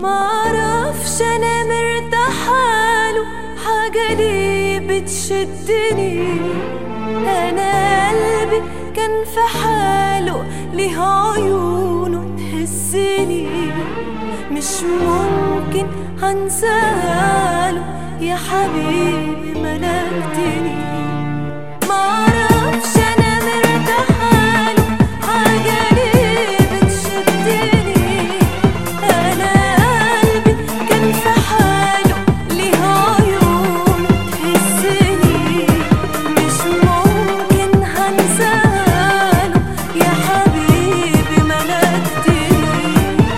معرفش انا مرتاحاله، حاجة ليه بتشدني. انا قلبي كان في حاله، ليه عيونه تهزني. مش ممكن هنساله يا حبيبي ملكتني. معرفش انا مرتاحاله، حاجة ليه بتشدني. انا قلبي كان في حاله، ليه عيون تهزني. مش ممكن هنساله يا حبيبي ملكتني.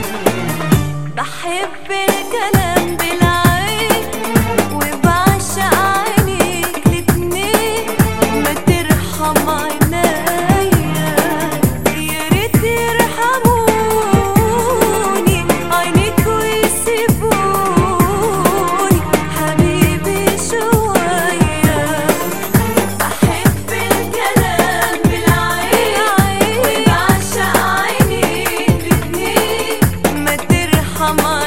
بحب الكلام بالعين وبعشق عينيك الاتنين، ما ترحم عينيا يا ريت يرحموني عينيك ويسيبوني حبيبي شوية. بحب الكلام بالعين وبعشق عينيك الاتنين، ما ترحم